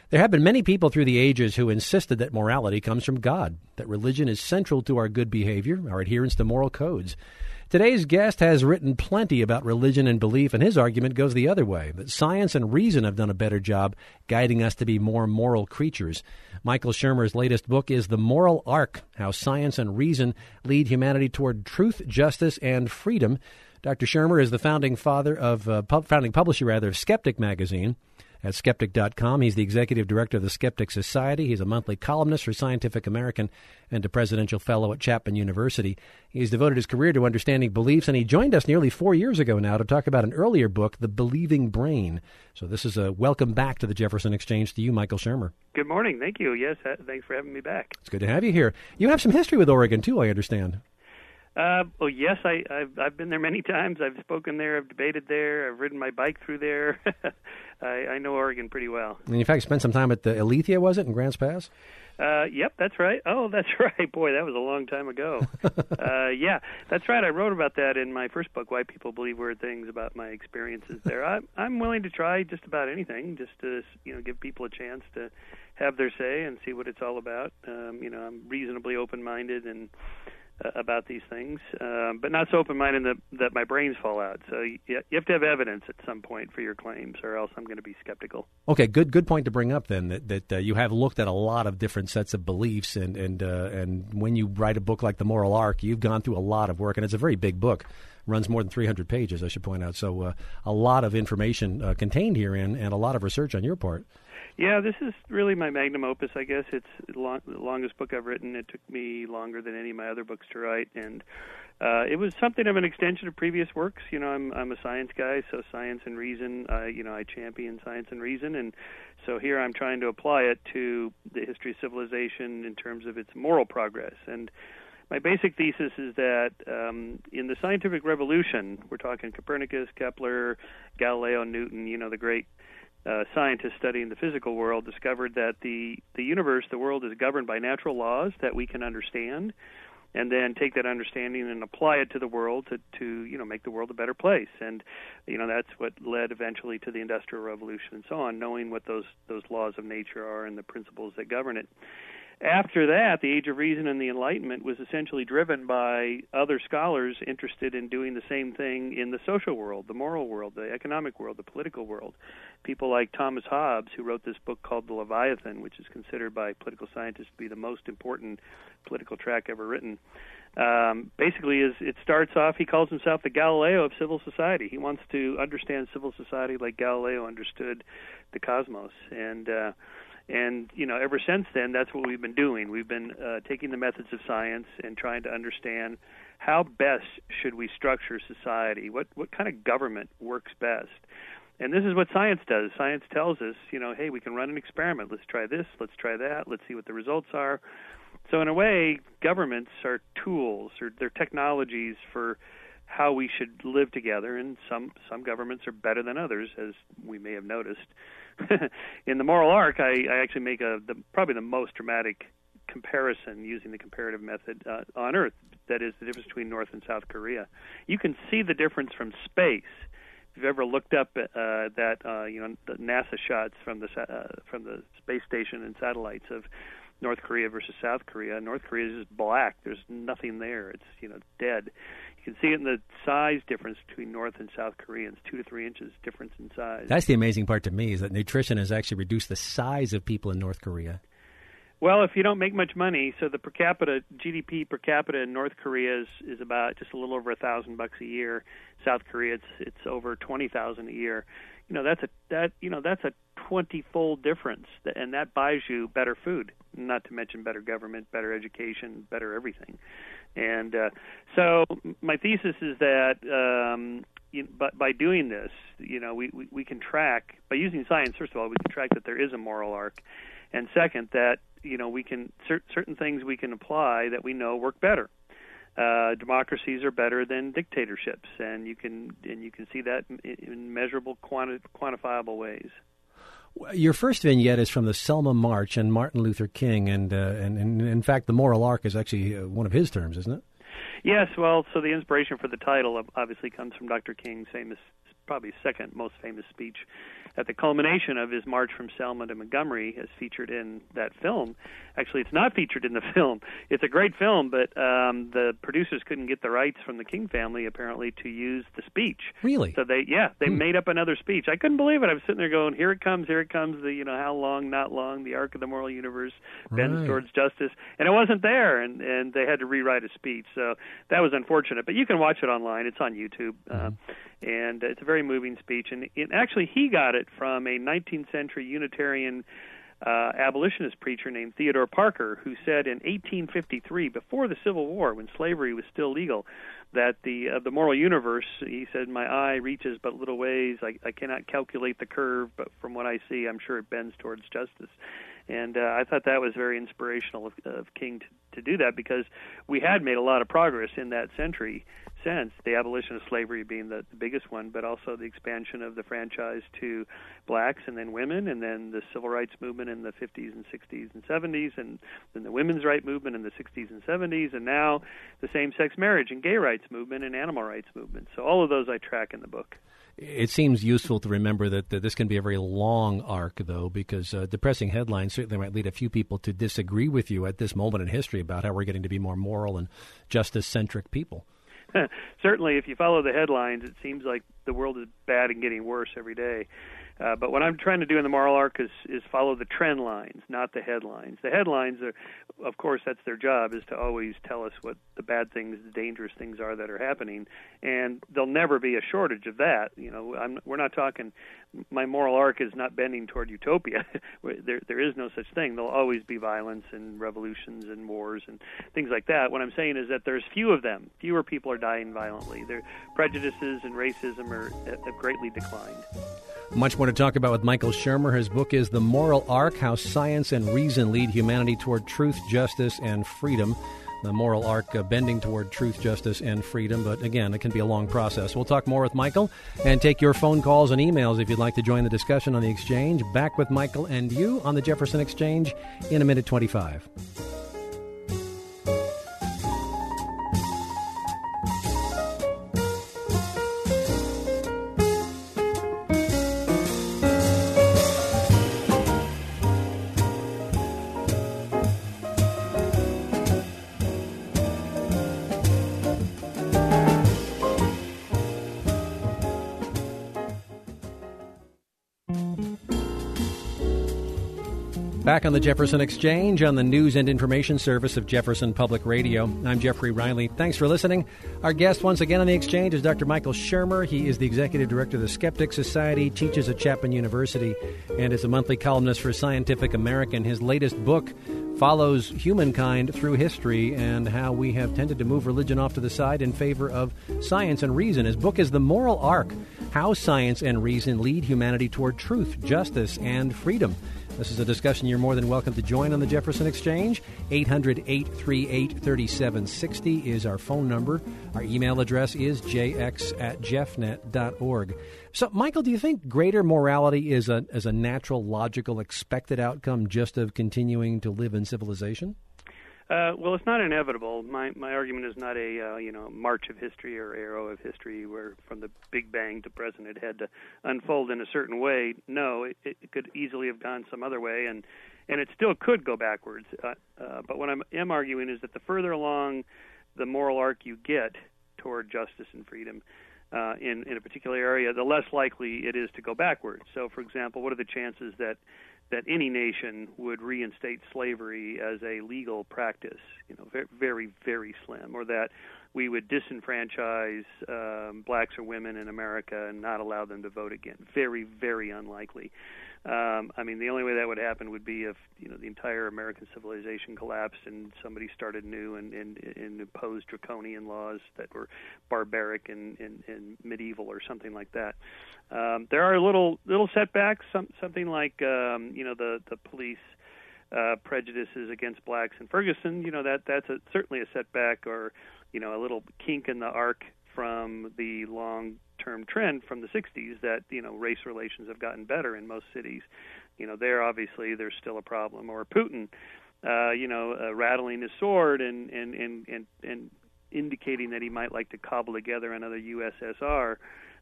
There have been many people through the ages who insisted that morality comes from God, that religion is central to our good behavior, our adherence to moral codes. Today's guest has written plenty about religion and belief, and his argument goes the other way, that science and reason have done a better job guiding us to be more moral creatures. Michael Shermer's latest book is The Moral Arc, How Science and Reason Lead Humanity Toward Truth, Justice, and Freedom. Dr. Shermer is the founding publisher of Skeptic magazine. At Skeptic.com. He's the executive director of the Skeptic Society. He's a monthly columnist for Scientific American and a presidential fellow at Chapman University. He's devoted his career to understanding beliefs, and he joined us nearly 4 years ago now to talk about an earlier book, The Believing Brain. So this is a welcome back to the Jefferson Exchange to you, Michael Shermer. Good morning. Thank you. Yes, thanks for having me back. It's good to have you here. You have some history with Oregon, too, I understand. Well, yes, I've been there many times. I've spoken there. I've debated there. I've ridden my bike through there. I know Oregon pretty well. And in fact, spent some time at the Alethea, was it, in Grants Pass? Yep, that's right. Oh, that's right. Boy, that was a long time ago. Yeah, that's right. I wrote about that in my first book, Why People Believe Weird Things, about my experiences there. I'm willing to try just about anything, just to give people a chance to have their say and see what it's all about. I'm reasonably open-minded and about these things, but not so open-minded that my brains fall out. So you have to have evidence at some point for your claims, or else I'm going to be skeptical. Okay, good point to bring up then, that you have looked at a lot of different sets of beliefs, and when you write a book like The Moral Arc, you've gone through a lot of work, and it's a very big book. Runs more than 300 pages, I should point out. So a lot of information contained herein, and a lot of research on your part. Yeah, this is really my magnum opus, I guess. It's the longest book I've written. It took me longer than any of my other books to write, and it was something of an extension of previous works. I'm a science guy, so science and reason, I champion science and reason, and so here I'm trying to apply it to the history of civilization in terms of its moral progress. And my basic thesis is that in the scientific revolution, we're talking Copernicus, Kepler, Galileo, Newton, the great scientists studying the physical world, discovered that the universe, the world, is governed by natural laws that we can understand, and then take that understanding and apply it to the world to make the world a better place. And that's what led eventually to the Industrial Revolution and so on, knowing what those laws of nature are and the principles that govern it. After that, the Age of Reason and the Enlightenment was essentially driven by other scholars interested in doing the same thing in the social world, the moral world, the economic world, the political world. People like Thomas Hobbes, who wrote this book called The Leviathan, which is considered by political scientists to be the most important political tract ever written. Basically, it starts off, he calls himself the Galileo of civil society. He wants to understand civil society like Galileo understood the cosmos. And ever since then, that's what we've been doing. We've been taking the methods of science and trying to understand how best should we structure society, what kind of government works best. And this is what science does. Science tells us, hey, we can run an experiment. Let's try this, let's try that, let's see what the results are. So in a way, governments are tools, or they're technologies for how we should live together, and some governments are better than others, as we may have noticed. In The Moral Arc, I actually make probably the most dramatic comparison using the comparative method on Earth. That is the difference between North and South Korea. You can see the difference from space. If you've ever looked up at the NASA shots from the space station and satellites of North Korea versus South Korea, North Korea is just black. There's nothing there. It's dead. You can see it in the size difference between North and South Koreans, 2 to 3 inches difference in size. That's the amazing part to me, is that nutrition has actually reduced the size of people in North Korea. Well, if you don't make much money, so the GDP per capita in North Korea is about just a little over $1,000 a year. South Korea, it's over $20,000 a year. That's a 20-fold difference, and that buys you better food, not to mention better government, better education, better everything. And so my thesis is that by doing this, we can track, by using science, first of all, we can track that there is a moral arc, and second, that we can certain things we can apply that we know work better. Democracies are better than dictatorships, and you can see that in measurable, quantifiable ways. Your first vignette is from the Selma March and Martin Luther King, and in fact, the moral arc is actually one of his terms, isn't it? Yes. Well, so the inspiration for the title obviously comes from Dr. King's famous probably second most famous speech at the culmination of his march from Selma to Montgomery, as featured in that film. Actually, it's not featured in the film. It's a great film, but the producers couldn't get the rights from the King family, apparently, to use the speech. Really? So they made up another speech. I couldn't believe it. I was sitting there going, here it comes, the, how long, not long, the arc of the moral universe bends towards justice. And it wasn't there, and they had to rewrite a speech. So that was unfortunate. But you can watch it online. It's on YouTube. And it's a very moving speech. And actually, he got it from a 19th century Unitarian abolitionist preacher named Theodore Parker, who said in 1853, before the Civil War, when slavery was still legal, that the moral universe, he said, my eye reaches but little ways. I cannot calculate the curve, but from what I see, I'm sure it bends towards justice. And I thought that was very inspirational of King to do that, because we had made a lot of progress in that century since, the abolition of slavery being the biggest one, but also the expansion of the franchise to blacks and then women, and then the civil rights movement in the 50s and 60s and 70s, and then the women's rights movement in the 60s and 70s, and now the same-sex marriage and gay rights movement and animal rights movement. So all of those I track in the book. It seems useful to remember that this can be a very long arc, though, because depressing headlines certainly might lead a few people to disagree with you at this moment in history about how we're getting to be more moral and justice-centric people. Certainly, if you follow the headlines, it seems like the world is bad and getting worse every day. But what I'm trying to do in the moral arc is follow the trend lines, not the headlines. The headlines are, of course, that's their job, is to always tell us what the bad things, the dangerous things are that are happening, and there'll never be a shortage of that. We're not talking. My moral arc is not bending toward utopia. There is no such thing. There'll always be violence and revolutions and wars and things like that. What I'm saying is that there's few of them. Fewer people are dying violently. Their prejudices and racism have greatly declined. Much more to talk about with Michael Shermer. His book is The Moral Arc, How Science and Reason Lead Humanity Toward Truth, Justice, and Freedom. The moral arc bending toward truth, justice, and freedom. But again, it can be a long process. We'll talk more with Michael and take your phone calls and emails if you'd like to join the discussion on the Exchange. Back with Michael and you on the Jefferson Exchange in a minute 25. Back on the Jefferson Exchange on the news and information service of Jefferson Public Radio. I'm Jeffrey Riley. Thanks for listening. Our guest once again on the Exchange is Dr. Michael Shermer. He is the executive director of the Skeptic Society, teaches at Chapman University, and is a monthly columnist for Scientific American. His latest book follows humankind through history and how we have tended to move religion off to the side in favor of science and reason. His book is The Moral Arc, How Science and Reason Lead Humanity Toward Truth, Justice, and Freedom. This is a discussion you're more than welcome to join on the Jefferson Exchange. 800-838-3760 is our phone number. Our email address is jx@jeffnet.org. So, Michael, do you think greater morality is a natural, logical, expected outcome just of continuing to live in civilization? Well, it's not inevitable. My argument is not a march of history or arrow of history where from the Big Bang to present it had to unfold in a certain way. No, it could easily have gone some other way, and it still could go backwards. But what I am arguing is that the further along the moral arc you get toward justice and freedom in a particular area, the less likely it is to go backwards. So, for example, what are the chances that any nation would reinstate slavery as a legal practice? Very, very slim. Or that we would disenfranchise blacks or women in America and not allow them to vote again. Very, very unlikely. The only way that would happen would be if the entire American civilization collapsed and somebody started new and imposed draconian laws that were barbaric and medieval or something like that. There are little setbacks, something like the police prejudices against blacks in Ferguson. That's certainly a setback, or a little kink in the arc from the long-term trend from the 60s that, race relations have gotten better in most cities. There's still a problem. Or Putin, rattling his sword and indicating that he might like to cobble together another USSR.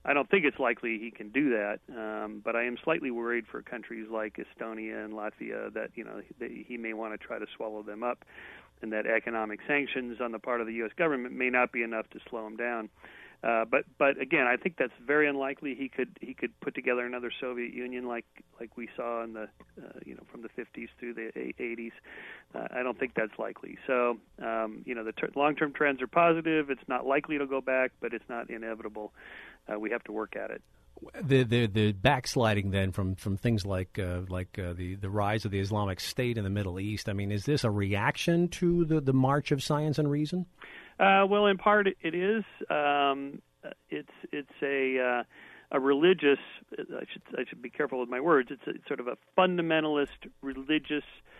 I don't think it's likely he can do that, but I am slightly worried for countries like Estonia and Latvia that that he may want to try to swallow them up, and that economic sanctions on the part of the U.S. government may not be enough to slow him down. But again, I think that's very unlikely. He could put together another Soviet Union like we saw in the from the 50s through the 80s. I don't think that's likely. So the long-term trends are positive. It's not likely to go back, but it's not inevitable. We have to work at it. The backsliding then from things like the rise of the Islamic State in the Middle East. I mean, is this a reaction to the march of science and reason? Well, in part it is. It's a religious. I should be careful with my words. It's sort of a fundamentalist religious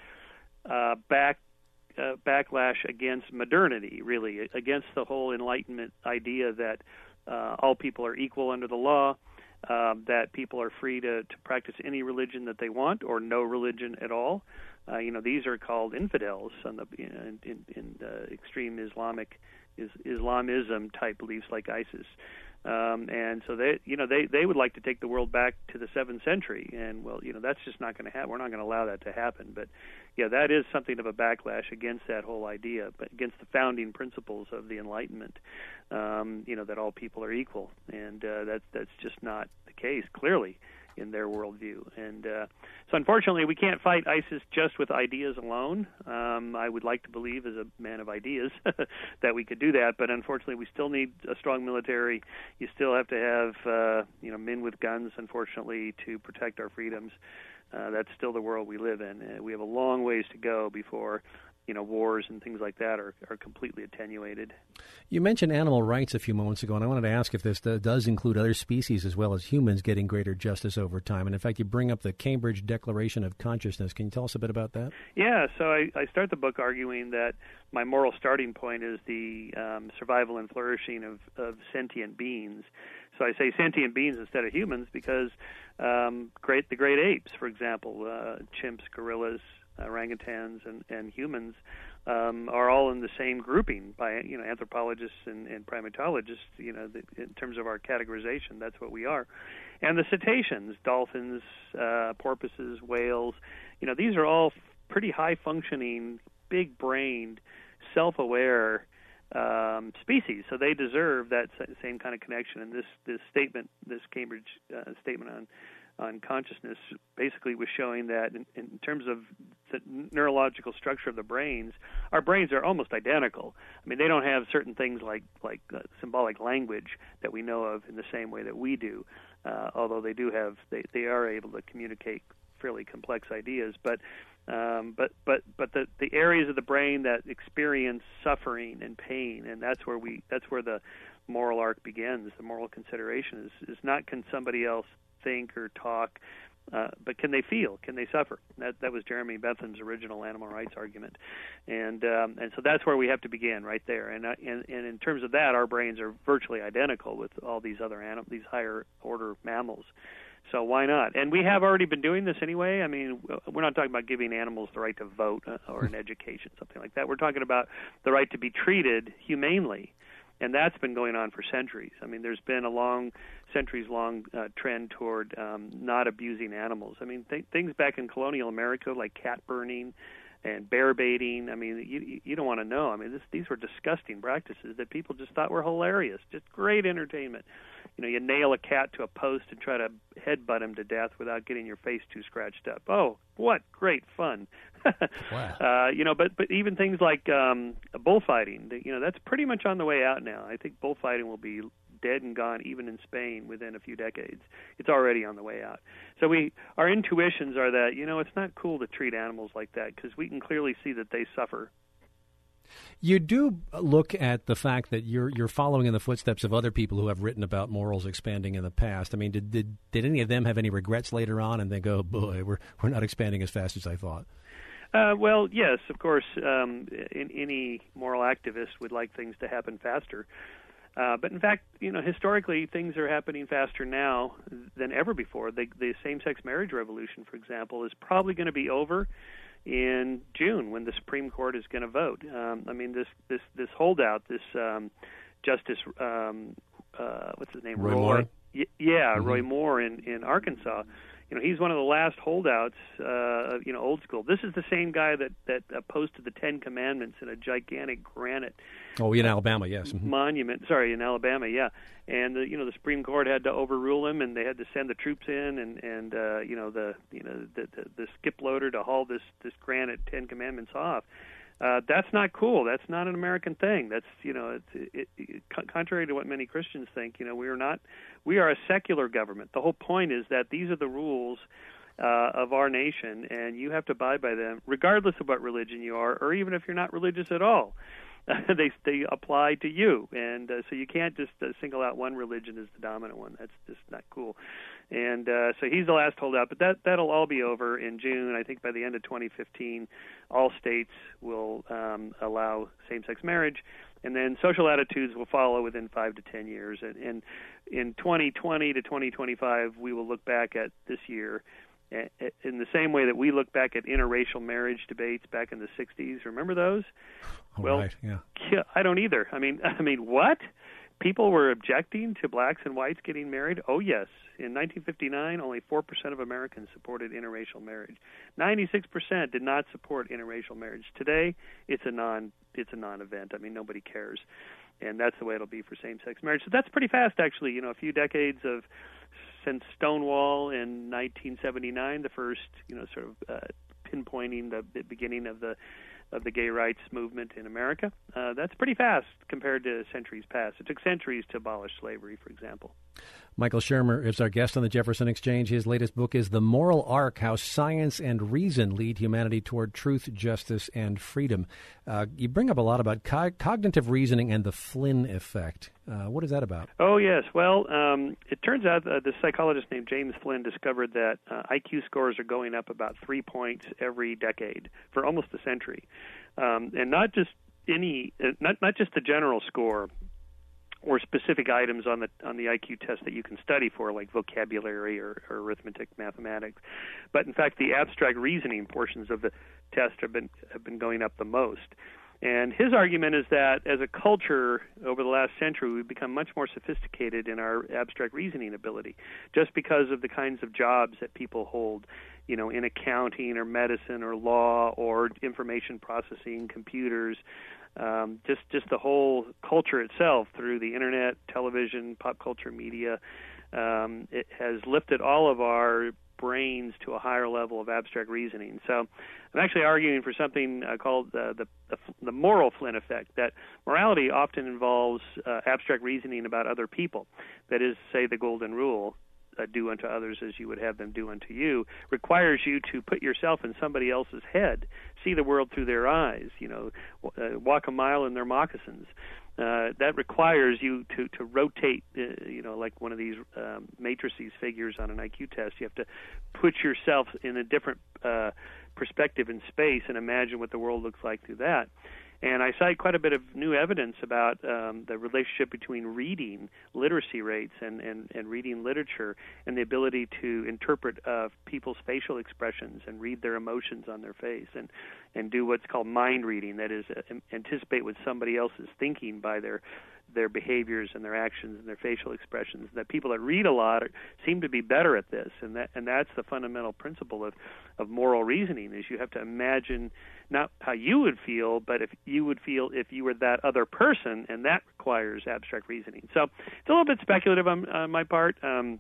backlash against modernity, really, against the whole Enlightenment idea that all people are equal under the law, that people are free to practice any religion that they want or no religion at all. These are called infidels in extreme Islamism type beliefs like ISIS, and so they would like to take the world back to the 7th century, and that's just not going to happen. We're not going to allow that to happen. But that is something of a backlash against that whole idea, but against the founding principles of the Enlightenment. That all people are equal, and that's just not the case clearly in their worldview. And so unfortunately we can't fight ISIS just with ideas alone. I would like to believe, as a man of ideas, that we could do that, but unfortunately we still need a strong military. You still have to have men with guns, unfortunately, to protect our freedoms. That's still the world we live in. We have a long ways to go before wars and things like that are completely attenuated. You mentioned animal rights a few moments ago, and I wanted to ask if this does include other species as well as humans getting greater justice over time. And in fact, you bring up the Cambridge Declaration of Consciousness. Can you tell us a bit about that? Yeah, so I start the book arguing that my moral starting point is the survival and flourishing of sentient beings. So I say sentient beings instead of humans because the great apes, for example, chimps, gorillas, orangutans and humans are all in the same grouping by anthropologists and primatologists. In terms of our categorization, that's what we are. And the cetaceans, dolphins, porpoises, whales, these are all pretty high functioning, big brained, self-aware species. So they deserve that same kind of connection. And this statement, this Cambridge statement on consciousness, basically was showing that in terms of the neurological structure of the brains, our brains are almost identical. I mean, they don't have certain things like symbolic language that we know of in the same way that we do, although they are able to communicate fairly complex ideas. But the areas of the brain that experience suffering and pain, and that's where the moral arc begins. The moral consideration is not, can somebody else think or talk, but can they feel? Can they suffer? That was Jeremy Bentham's original animal rights argument, and so that's where we have to begin, right there. And in terms of that, our brains are virtually identical with all these other these higher order mammals. So why not? And we have already been doing this anyway. I mean, we're not talking about giving animals the right to vote or an education, something like that. We're talking about the right to be treated humanely. And that's been going on for centuries. I mean, there's been a centuries-long trend toward not abusing animals. I mean, things back in colonial America like cat burning and bear baiting. I mean, you don't want to know. I mean, these were disgusting practices that people just thought were hilarious, just great entertainment. You nail a cat to a post and try to headbutt him to death without getting your face too scratched up. Oh, what great fun! Wow. But even things like bullfighting, that's pretty much on the way out now. I think bullfighting will be dead and gone even in Spain within a few decades. It's already on the way out. So our intuitions are that, it's not cool to treat animals like that because we can clearly see that they suffer. You do look at the fact that you're following in the footsteps of other people who have written about morals expanding in the past. I mean, did any of them have any regrets later on and think, oh boy, we're not expanding as fast as I thought? Well, yes, of course. Any moral activist would like things to happen faster. But in fact, historically, things are happening faster now than ever before. The same-sex marriage revolution, for example, is probably going to be over in June when the Supreme Court is going to vote. I mean, this holdout, this Justice, what's his name? Roy Moore. Roy Moore in Arkansas. He's one of the last holdouts, old school. This is the same guy that posted the Ten Commandments in a gigantic granite. Oh, in Alabama, yes. Monument. Sorry, in Alabama, yeah. And the Supreme Court had to overrule him, and they had to send the troops in, and the skip loader to haul this granite Ten Commandments off. That's not cool. That's not an American thing. That's contrary to what many Christians think. We are a secular government. The whole point is that these are the rules of our nation, and you have to abide by them, regardless of what religion you are, or even if you're not religious at all. They apply to you, and so you can't just single out one religion as the dominant one. That's just not cool. And so he's the last holdout, but that'll all be over in June. I think by the end of 2015, all states will allow same-sex marriage, and then social attitudes will follow within 5 to 10 years. And in 2020 to 2025, we will look back at this year in the same way that we look back at interracial marriage debates back in the 60s. Remember those? Right, yeah. I don't either. I mean, what? People were objecting to blacks and whites getting married? Oh, yes. In 1959, only 4% of Americans supported interracial marriage. 96% did not support interracial marriage. Today, it's a non-event. I mean, nobody cares. And that's the way it'll be for same-sex marriage. So that's pretty fast, actually. A few decades since Stonewall in 1979, the first, pinpointing the beginning of the gay rights movement in America. That's pretty fast compared to centuries past. It took centuries to abolish slavery, for example. Michael Shermer is our guest on the Jefferson Exchange. His latest book is The Moral Arc, How Science and Reason Lead Humanity Toward Truth, Justice, and Freedom. You bring up a lot about cognitive reasoning and the Flynn effect. What is that about? Oh, yes. Well, it turns out this psychologist named James Flynn discovered that IQ scores are going up about 3 points every decade for almost a century. And not just not just the general score or specific items on the IQ test that you can study for, like vocabulary or arithmetic, mathematics, but in fact the abstract reasoning portions of the test have been going up the most. And his argument is that as a culture over the last century, we've become much more sophisticated in our abstract reasoning ability, just because of the kinds of jobs that people hold, in accounting or medicine or law or information processing, computers. Just the whole culture itself through the internet, television, pop culture media, it has lifted all of our brains to a higher level of abstract reasoning. So I'm actually arguing for something called the moral Flynn effect, that morality often involves abstract reasoning about other people. That is, say, the golden rule, do unto others as you would have them do unto you, requires you to put yourself in somebody else's head, see the world through their eyes, walk a mile in their moccasins. That requires you to rotate, like one of these matrices figures on an IQ test. You have to put yourself in a different perspective in space and imagine what the world looks like through that. And I cite quite a bit of new evidence about the relationship between reading literacy rates and reading literature and the ability to interpret people's facial expressions and read their emotions on their face and do what's called mind reading, that is, anticipate what somebody else is thinking by their behaviors and their actions and their facial expressions. That people that read a lot seem to be better at this, and that's the fundamental principle of moral reasoning, is you have to imagine not how you would feel, but if you would feel if you were that other person, and that requires abstract reasoning. So it's a little bit speculative on my part.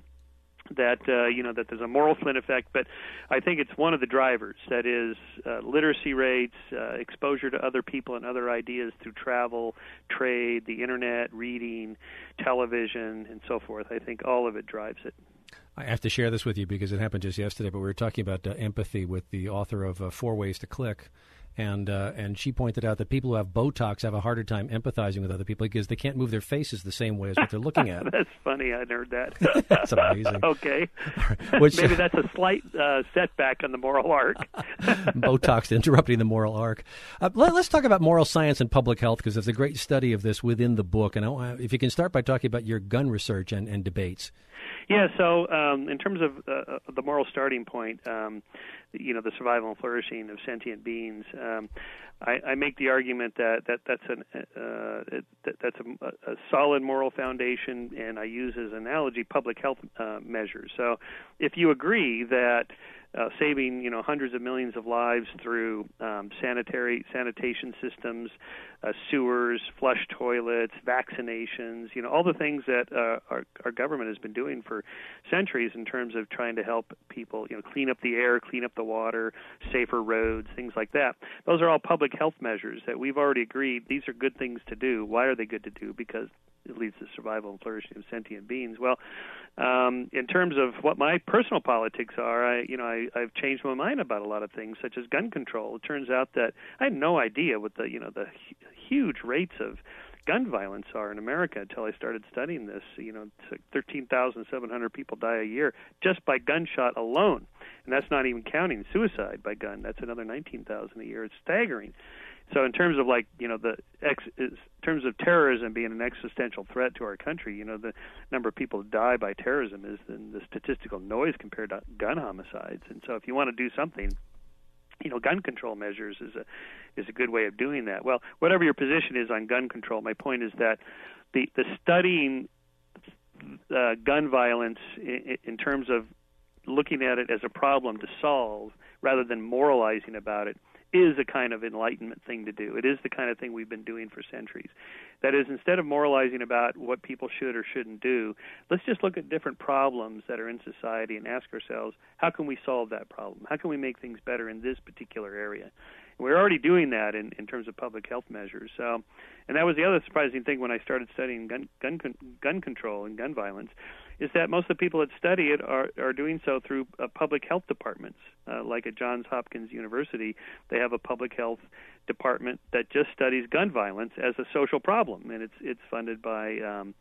That there's a moral Flynn effect, but I think it's one of the drivers. That is literacy rates, exposure to other people and other ideas through travel, trade, the internet, reading, television, and so forth. I think all of it drives it. I have to share this with you because it happened just yesterday, but we were talking about empathy with the author of 4 Ways to Click. And she pointed out that people who have Botox have a harder time empathizing with other people because they can't move their faces the same way as what they're looking at. That's funny. I heard that. That's amazing. Okay. Right. Maybe that's a slight setback on the moral arc. Botox interrupting the moral arc. Let's talk about moral science and public health, because there's a great study of this within the book. And if you can start by talking about your gun research and debates. Yeah, so in terms of the moral starting point, the survival and flourishing of sentient beings, I make the argument that's a solid moral foundation, and I use as an analogy public health measures. So if you agree that saving hundreds of millions of lives through sanitation systems, sewers, flush toilets, vaccinations, all the things that our government has been doing for centuries in terms of trying to help people, clean up the air, clean up the water, safer roads, things like that. Those are all public health measures that we've already agreed these are good things to do. Why are they good to do? Because it leads to survival and flourishing of sentient beings. Well, in terms of what my personal politics are, I've changed my mind about a lot of things, such as gun control. It turns out that I had no idea what the huge rates of gun violence are in America until I started studying this. It's like 13,700 people die a year just by gunshot alone, and that's not even counting suicide by gun. That's another 19,000 a year. It's staggering. So in terms of in terms of terrorism being an existential threat to our country, the number of people who die by terrorism is in the statistical noise compared to gun homicides. And so if you want to do something, gun control measures is a good way of doing that. Well, whatever your position is on gun control, my point is that the studying gun violence in terms of looking at it as a problem to solve rather than moralizing about it is a kind of enlightenment thing to do. It is the kind of thing we've been doing for centuries. That is, instead of moralizing about what people should or shouldn't do, let's just look at different problems that are in society and ask ourselves, how can we solve that problem? How can we make things better in this particular area? And we're already doing that in terms of public health measures. So, and that was the other surprising thing when I started studying gun control and gun violence, is that most of the people that study it are doing so through public health departments. Like at Johns Hopkins University, they have a public health department that just studies gun violence as a social problem, and it's funded by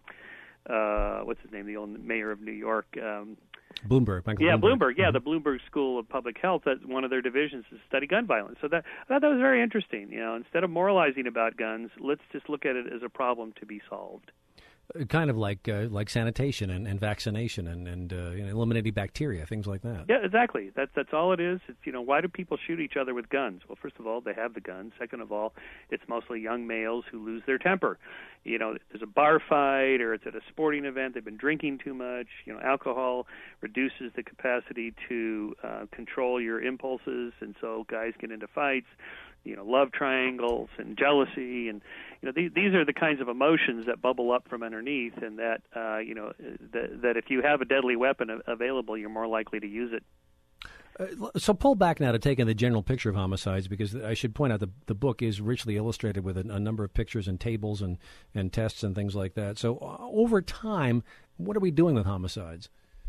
what's his name, the old mayor of New York. Bloomberg. Michael Bloomberg. Yeah, Mm-hmm. the Bloomberg School of Public Health. That's one of their divisions is study gun violence. So I thought that was very interesting. Instead of moralizing about guns, let's just look at it as a problem to be solved. Kind of like sanitation and vaccination and eliminating bacteria, things like that. Yeah, exactly. That's all it is. It's why do people shoot each other with guns? Well, first of all, they have the guns. Second of all, it's mostly young males who lose their temper. There's a bar fight or it's at a sporting event. They've been drinking too much. Alcohol reduces the capacity to control your impulses, and so guys get into fights. Love triangles and jealousy, and these are the kinds of emotions that bubble up from underneath, and that that if you have a deadly weapon available, you're more likely to use it. So pull back now to take in the general picture of homicides, because I should point out the book is richly illustrated with a number of pictures and tables and tests and things like that. So over time, what are we doing with homicides?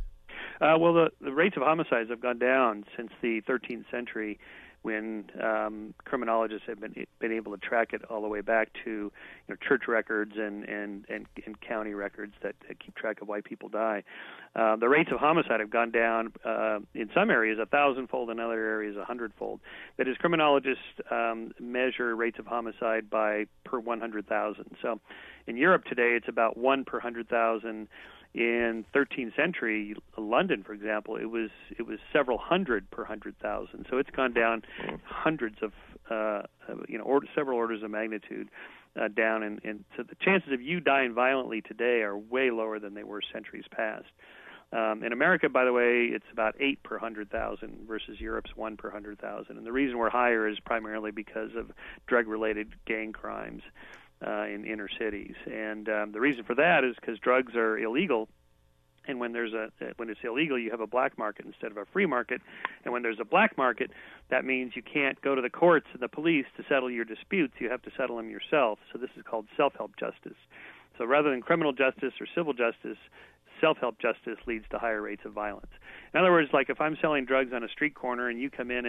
Well, the rates of homicides have gone down since the 13th century, when criminologists have been able to track it all the way back to church records and county records that keep track of why people die. The rates of homicide have gone down in some areas 1,000-fold, in other areas 100-fold. That is, criminologists measure rates of homicide per 100,000. So in Europe today, it's about 1 per 100,000. In 13th century London, for example, it was several hundred per 100,000. So it's gone down hundreds of several orders of magnitude down, and so the chances of you dying violently today are way lower than they were centuries past. In America, by the way, it's about 8 per 100,000 versus Europe's 1 per 100,000. And the reason we're higher is primarily because of drug-related gang crimes in inner cities. And the reason for that is because drugs are illegal, and when it's illegal, you have a black market instead of a free market. And when there's a black market, that means you can't go to the courts and the police to settle your disputes. You have to settle them yourself. So this is called self-help justice. So rather than criminal justice or civil justice, self-help justice leads to higher rates of violence. In other words, like if I'm selling drugs on a street corner and you come in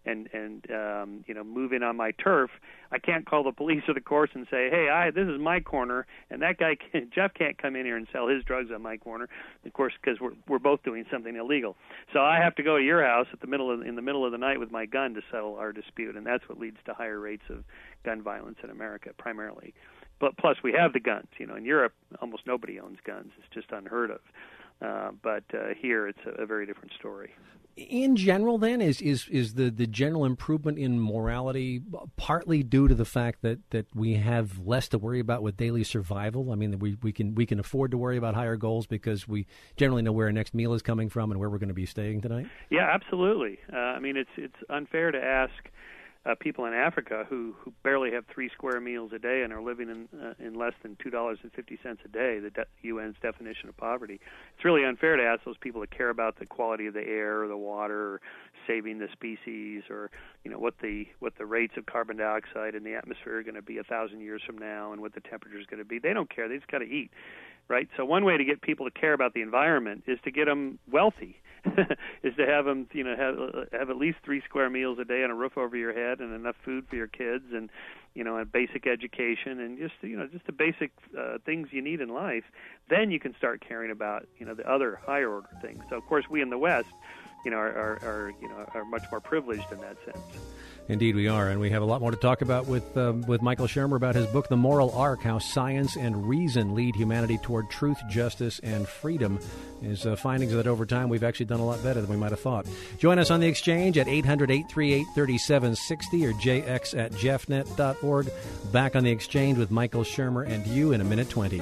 and move in on my turf, I can't call the police or the courts and say, hey, this is my corner, and that guy Jeff can't come in here and sell his drugs on my corner, of course, because we're both doing something illegal. So I have to go to your house in the middle of the night with my gun to settle our dispute, and that's what leads to higher rates of gun violence in America primarily. But plus, we have the guns. In Europe, almost nobody owns guns. It's just unheard of. But here it's a very different story. In general, then, is the general improvement in morality partly due to the fact that we have less to worry about with daily survival? I mean, we can afford to worry about higher goals because we generally know where our next meal is coming from and where we're going to be staying tonight? Yeah, absolutely. I mean, it's unfair to ask people in Africa who barely have 3 square meals a day and are living in less than $2.50 a day, the UN's definition of poverty. It's really unfair to ask those people to care about the quality of the air or the water, or saving the species, or what the rates of carbon dioxide in the atmosphere are going to be 1,000 years from now, and what the temperature is going to be. They don't care. They just got to eat, right? So one way to get people to care about the environment is to get them wealthy. Is to have them, have at least 3 square meals a day and a roof over your head and enough food for your kids, and a basic education, and just the basic things you need in life. Then you can start caring about the other higher order things. So of course we in the West, are much more privileged in that sense. Indeed, we are, and we have a lot more to talk about with Michael Shermer about his book, The Moral Arc: How Science and Reason Lead Humanity Toward Truth, Justice, and Freedom. His findings are that over time we've actually done a lot better than we might have thought. Join us on the exchange at 800-838-3760 or jx@jeffnet.org. Back on the exchange with Michael Shermer and you in a minute 20.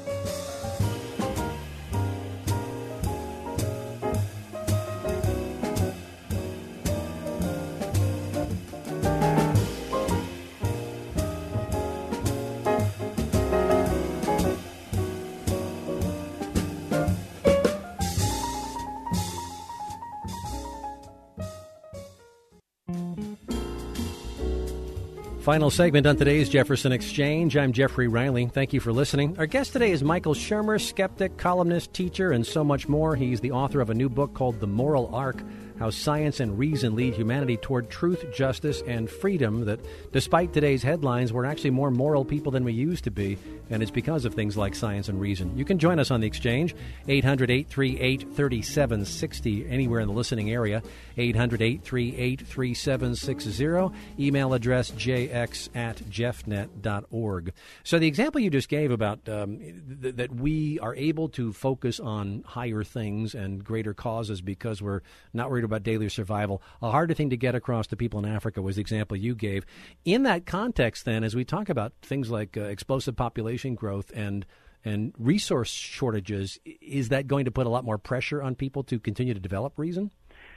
Final segment on today's Jefferson Exchange. I'm Jeffrey Riley. Thank you for listening. Our guest today is Michael Shermer, skeptic, columnist, teacher, and so much more. He's the author of a new book called The Moral Arc: How Science and Reason Lead Humanity Toward Truth, Justice, and Freedom, that despite today's headlines, we're actually more moral people than we used to be, and it's because of things like science and reason. You can join us on the exchange, 800-838-3760, anywhere in the listening area, 800-838-3760, email address jx@jeffnet.org. So the example you just gave about that we are able to focus on higher things and greater causes because we're not worried about daily survival, a harder thing to get across to people in Africa was the example you gave. In that context, then, as we talk about things like explosive population growth and resource shortages, is that going to put a lot more pressure on people to continue to develop reason?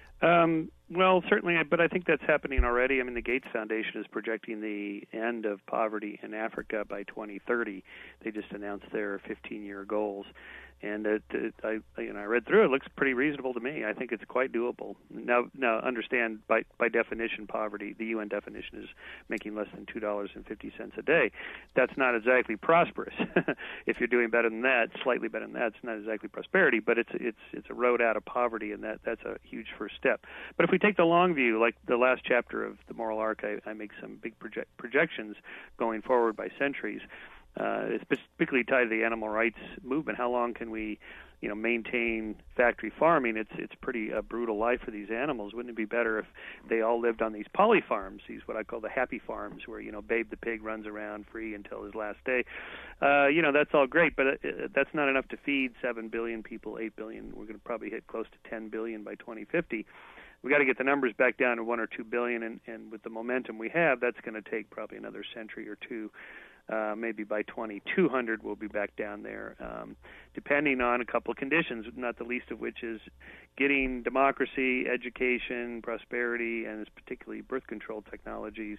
Well, certainly, but I think that's happening already. I mean, the Gates Foundation is projecting the end of poverty in Africa by 2030. They just announced their 15-year goals. And I read through it. It looks pretty reasonable to me. I think it's quite doable. Now understand, by definition, poverty, the UN definition is making less than $2.50 a day. That's not exactly prosperous. If you're doing better than that, slightly better than that, it's not exactly prosperity. But it's a road out of poverty, and that's a huge first step. But if we take the long view, like the last chapter of The Moral Arc, I make some big projections going forward by centuries. It's particularly tied to the animal rights movement. How long can we, maintain factory farming? It's pretty brutal life for these animals. Wouldn't it be better if they all lived on these poly farms, these what I call the happy farms, where Babe the pig runs around free until his last day? That's all great, but that's not enough to feed 7 billion people, 8 billion. We're going to probably hit close to 10 billion by 2050. We got to get the numbers back down to 1 or 2 billion, and with the momentum we have, that's going to take probably another century or two. Maybe by 2200 we'll be back down there, depending on a couple of conditions, not the least of which is getting democracy, education, prosperity, and particularly birth control technologies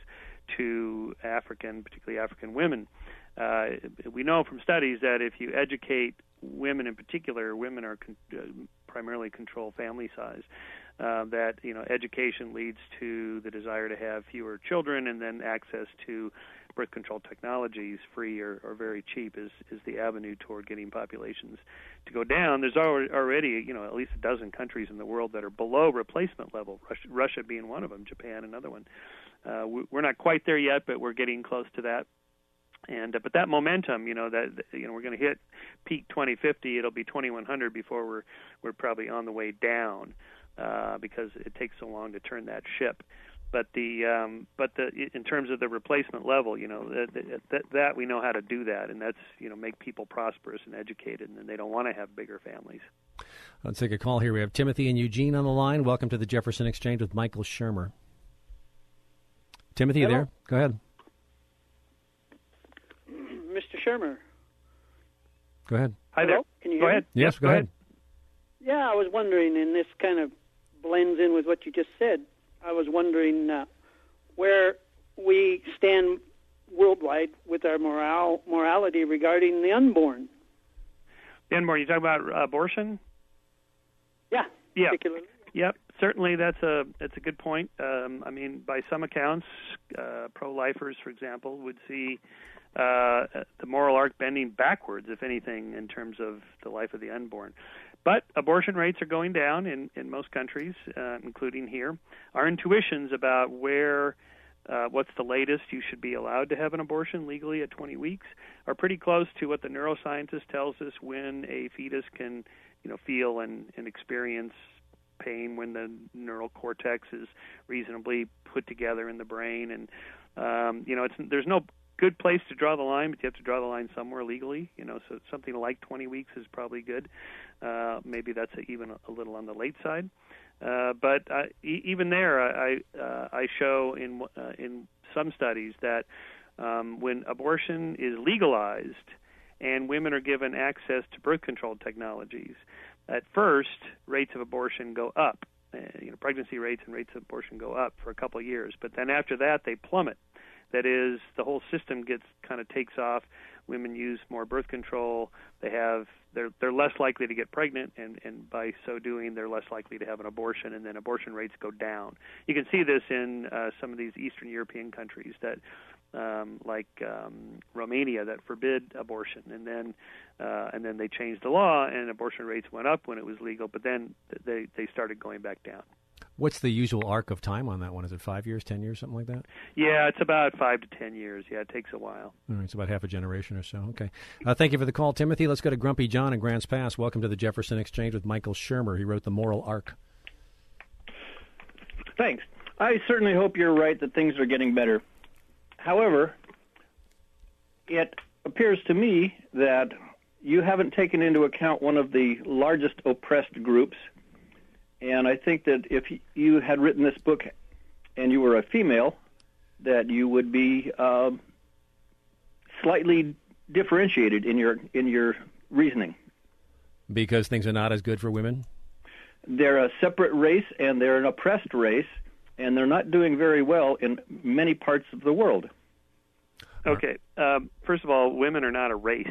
to particularly African women. We know from studies that if you educate women in particular, women are primarily control family size, that education leads to the desire to have fewer children, and then access to birth control technologies, free or very cheap, is the avenue toward getting populations to go down. There's already at least a dozen countries in the world that are below replacement level, Russia being one of them, Japan another one. We're not quite there yet, but we're getting close to that. And but that momentum, we're going to hit peak 2050. It'll be 2100 before we're probably on the way down, because it takes so long to turn that ship. But in terms of the replacement level, that we know how to do that, and that's make people prosperous and educated, and they don't want to have bigger families. Let's take a call here. We have Timothy and Eugene on the line. Welcome to the Jefferson Exchange with Michael Shermer. Timothy, you there? Go ahead. Mr. Shermer. Go ahead. Hi there. Hello? Can you Go hear ahead. me? Yes, go ahead. Yeah, I was wondering, and this kind of blends in with what you just said. I was wondering where we stand worldwide with our morality regarding the unborn. The unborn, you talking about abortion? Yeah, particularly. Yep, certainly that's a good point. I mean, by some accounts, pro-lifers, for example, would see the moral arc bending backwards, if anything, in terms of the life of the unborn. But abortion rates are going down in most countries, including here. Our intuitions about what's the latest you should be allowed to have an abortion legally at 20 weeks are pretty close to what the neuroscientist tells us when a fetus can, feel and experience pain when the neural cortex is reasonably put together in the brain. And, there's no good place to draw the line, but you have to draw the line somewhere legally. So something like 20 weeks is probably good. Maybe that's even a little on the late side. But even there, I show in some studies that when abortion is legalized and women are given access to birth control technologies, at first rates of abortion go up. Pregnancy rates and rates of abortion go up for a couple of years, but then after that they plummet. That is, the whole system takes off. Women use more birth control. They're less likely to get pregnant, and by so doing, they're less likely to have an abortion, and then abortion rates go down. You can see this in some of these Eastern European countries that, like Romania, that forbid abortion, and then they changed the law, and abortion rates went up when it was legal, but then they started going back down. What's the usual arc of time on that one? Is it 5 years, 10 years, something like that? Yeah, it's about 5 to 10 years. Yeah, it takes a while. All right, it's about half a generation or so. Okay. Thank you for the call, Timothy. Let's go to Grumpy John in Grants Pass. Welcome to the Jefferson Exchange with Michael Shermer. He wrote The Moral Arc. Thanks. I certainly hope you're right that things are getting better. However, it appears to me that you haven't taken into account one of the largest oppressed groups. And I think that if you had written this book and you were a female, that you would be slightly differentiated in your reasoning. Because things are not as good for women? They're a separate race, and they're an oppressed race, and they're not doing very well in many parts of the world. Okay. First of all, women are not a race.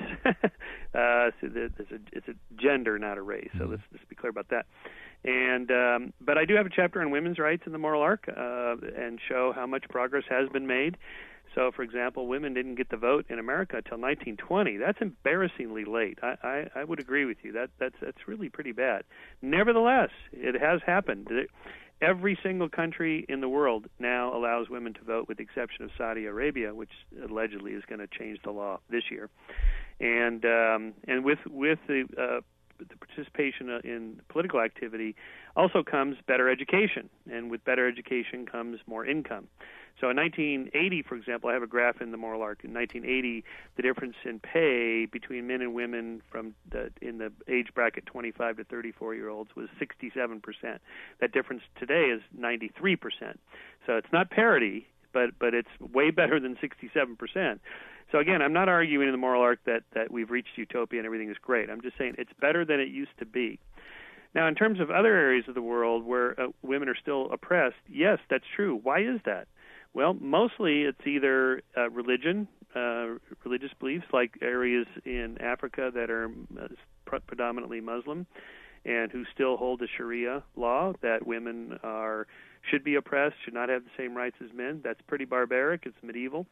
It's a gender, not a race. So let's be clear about that. And but I do have a chapter on women's rights in the Moral Arc and show how much progress has been made. So, for example, women didn't get the vote in America until 1920. That's embarrassingly late. I would agree with you. That's really pretty bad. Nevertheless, it has happened. Every single country in the world now allows women to vote, with the exception of Saudi Arabia, which allegedly is going to change the law this year. And with the participation in political activity also comes better education, and with better education comes more income. So in 1980, for example, I have a graph in the Moral Arc. In 1980, the difference in pay between men and women in the age bracket 25 to 34-year-olds was 67%. That difference today is 93%. So it's not parity, but it's way better than 67%. So again, I'm not arguing in the Moral Arc that we've reached utopia and everything is great. I'm just saying it's better than it used to be. Now, in terms of other areas of the world where women are still oppressed, yes, that's true. Why is that? Well, mostly it's either religion, religious beliefs, like areas in Africa that are predominantly Muslim and who still hold the Sharia law that women should be oppressed, should not have the same rights as men. That's pretty barbaric. It's medieval.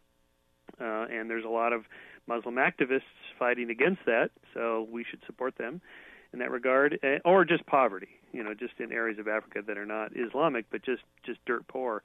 And there's a lot of Muslim activists fighting against that, so we should support them in that regard. Or just poverty, just in areas of Africa that are not Islamic, but just dirt poor.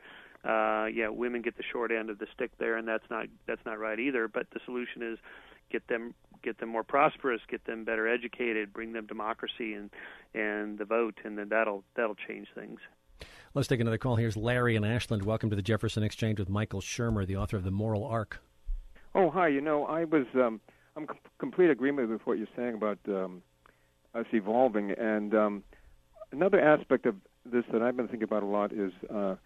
Women get the short end of the stick there, and that's not right either. But the solution is get them more prosperous, get them better educated, bring them democracy and the vote, and then that'll change things. Let's take another call. Here's Larry in Ashland. Welcome to the Jefferson Exchange with Michael Shermer, the author of The Moral Arc. Oh, hi. I was I'm complete agreement with what you're saying about us evolving. And another aspect of this that I've been thinking about a lot is the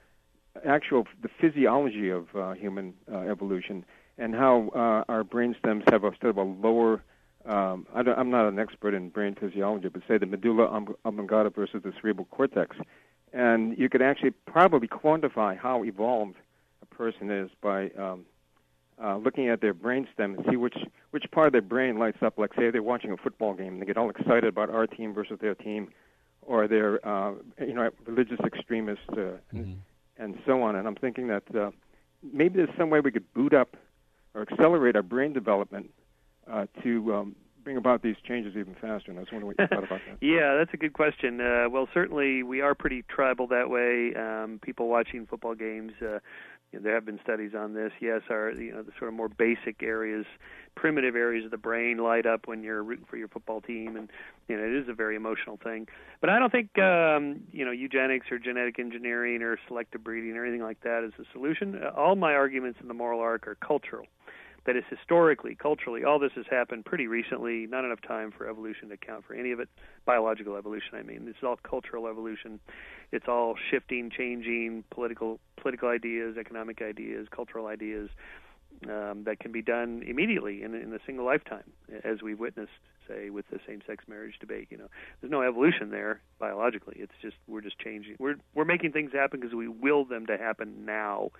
physiology of human evolution, and how our brain stems have a sort of a lower. I'm not an expert in brain physiology, but say the medulla oblongata versus the cerebral cortex, and you could actually probably quantify how evolved a person is by looking at their brain stem and see which part of their brain lights up. Like, say they're watching a football game and they get all excited about our team versus their team, or they're religious extremists and so on. And I'm thinking that maybe there's some way we could boot up or accelerate our brain development to bring about these changes even faster. And I was wondering what you thought about that. Yeah, that's a good question. Well, certainly we are pretty tribal that way. People watching football games, there have been studies on this. Yes, the sort of more basic areas, primitive areas of the brain light up when you're rooting for your football team, and it is a very emotional thing. But I don't think eugenics or genetic engineering or selective breeding or anything like that is the solution. All my arguments in the moral arc are cultural. That is, historically, culturally, all this has happened pretty recently. Not enough time for evolution to account for any of it. Biological evolution, I mean. This is all cultural evolution. It's all shifting, changing political ideas, economic ideas, cultural ideas that can be done immediately in a single lifetime, as we've witnessed, say, with the same-sex marriage debate. There's no evolution there biologically. It's just we're just changing. We're making things happen because we will them to happen now.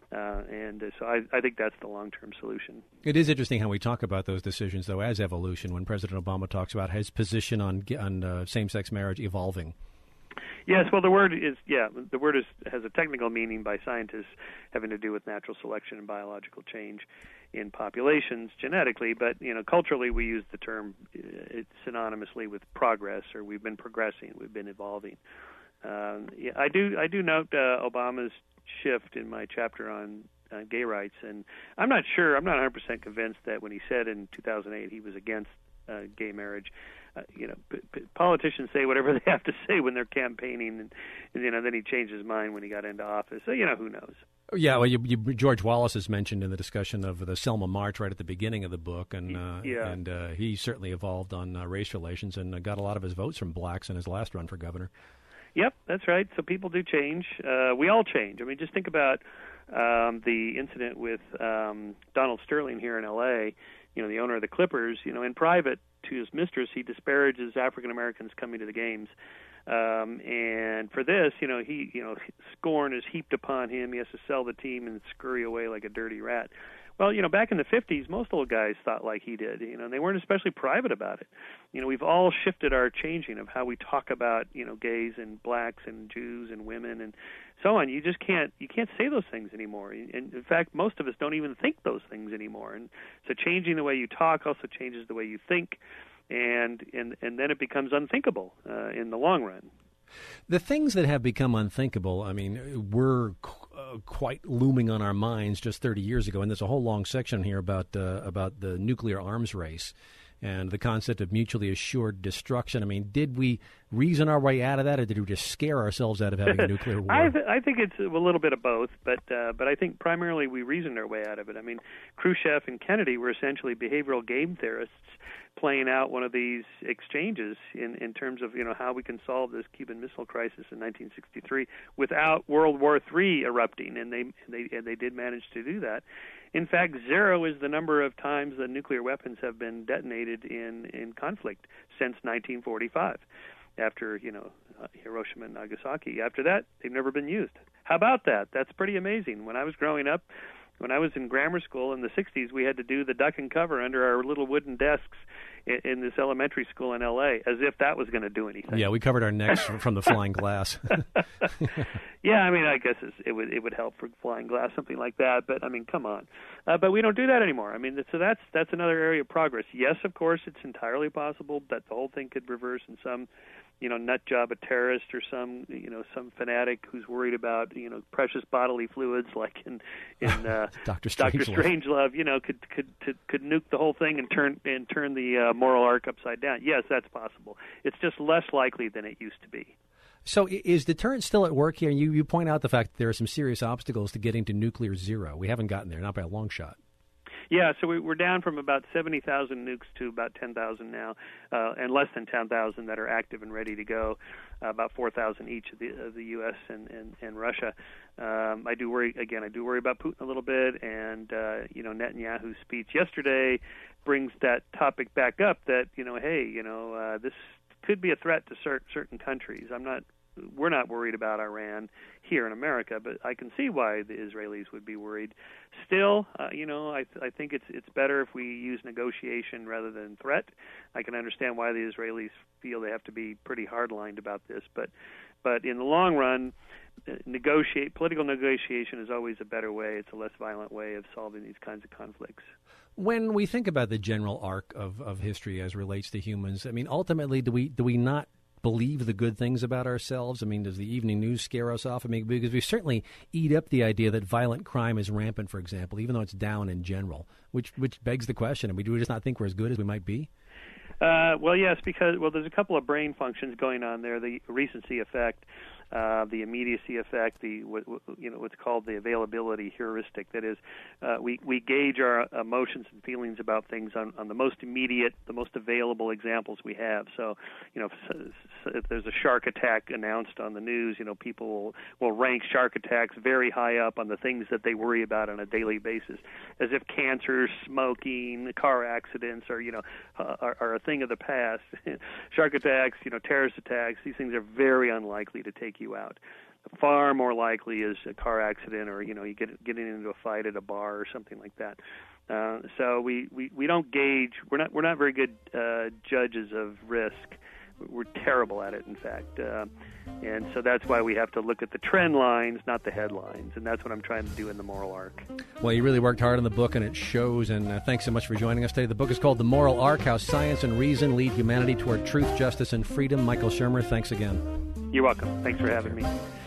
So I think that's the long-term solution. It is interesting how we talk about those decisions, though, as evolution, when President Obama talks about his position on same-sex marriage evolving. Yes, well, the word has a technical meaning by scientists having to do with natural selection and biological change in populations genetically, but culturally we use the term synonymously with progress, or we've been progressing, we've been evolving. I do note Obama's shift in my chapter on gay rights, and I'm not 100% convinced that when he said in 2008 he was against gay marriage. Politicians say whatever they have to say when they're campaigning, and then he changed his mind when he got into office. So who knows? Yeah, well, George Wallace is mentioned in the discussion of the Selma March right at the beginning of the book, and he certainly evolved on race relations and got a lot of his votes from blacks in his last run for governor. Yep, that's right. So people do change. We all change. I mean, just think about the incident with Donald Sterling here in L.A., the owner of the Clippers. In private to his mistress, he disparages African Americans coming to the games. And for this, scorn is heaped upon him. He has to sell the team and scurry away like a dirty rat. Well, back in the 50s, most old guys thought like he did, and they weren't especially private about it. We've all shifted our changing of how we talk about, gays and blacks and Jews and women and so on. You can't say those things anymore. And in fact, most of us don't even think those things anymore. And so changing the way you talk also changes the way you think, and then it becomes unthinkable in the long run. The things that have become unthinkable, I mean, were quite looming on our minds just 30 years ago, and there's a whole long section here about the nuclear arms race and the concept of mutually assured destruction. I mean, did we reason our way out of that, or did we just scare ourselves out of having a nuclear war? I think it's a little bit of both, but I think primarily we reasoned our way out of it. I mean, Khrushchev and Kennedy were essentially behavioral game theorists playing out one of these exchanges in terms of how we can solve this Cuban Missile Crisis in 1963 without World War III erupting, and they did manage to do that. In fact, 0 is the number of times that nuclear weapons have been detonated in conflict since 1945. After Hiroshima and Nagasaki. After that, they've never been used. How about that? That's pretty amazing. When I was growing up, when I was in grammar school in the 60s, we had to do the duck and cover under our little wooden desks in this elementary school in L.A., as if that was going to do anything. Yeah, we covered our necks from the flying glass. Yeah, I mean, I guess it would help for flying glass, something like that. But I mean, come on. But we don't do that anymore. I mean, so that's another area of progress. Yes, of course, it's entirely possible that the whole thing could reverse in some nut job, a terrorist, or some fanatic who's worried about precious bodily fluids, like in Dr. Strangelove, could nuke the whole thing and turn the moral arc upside down. Yes, that's possible. It's just less likely than it used to be. So is deterrence still at work here? You point out the fact that there are some serious obstacles to getting to nuclear 0. We haven't gotten there, not by a long shot. Yeah, so we're down from about 70,000 nukes to about 10,000 now, and less than 10,000 that are active and ready to go, about 4,000 each of the U.S. and Russia. I do worry about Putin a little bit, and Netanyahu's speech yesterday brings that topic back up that, this could be a threat to certain countries. We're not worried about Iran here in America, but I can see why the Israelis would be worried. Still, I think it's better if we use negotiation rather than threat. I can understand why the Israelis feel they have to be pretty hard-lined about this, but in the long run, political negotiation is always a better way. It's a less violent way of solving these kinds of conflicts. When we think about the general arc of history as relates to humans, I mean, ultimately, do we not believe the good things about ourselves? I mean, does the evening news scare us off? I mean, because we certainly eat up the idea that violent crime is rampant, for example, even though it's down in general, which begs the question, do we just not think we're as good as we might be? Well, yes, because there's a couple of brain functions going on there. The recency effect, the immediacy effect, what's called the availability heuristic. That is, we gauge our emotions and feelings about things on the most immediate, the most available examples we have. So, if there's a shark attack announced on the news, people will rank shark attacks very high up on the things that they worry about on a daily basis, as if cancer, smoking, car accidents are a thing of the past. Shark attacks, terrorist attacks, these things are very unlikely to take you out. Far more likely is a car accident, or you getting into a fight at a bar or something like that. So we don't gauge. We're not very good judges of risk. We're terrible at it, in fact. And so that's why we have to look at the trend lines, not the headlines. And that's what I'm trying to do in The Moral Arc. Well, you really worked hard on the book, and it shows. And thanks so much for joining us today. The book is called The Moral Arc, How Science and Reason Lead Humanity Toward Truth, Justice, and Freedom. Michael Shermer, thanks again. You're welcome. Thanks for having me.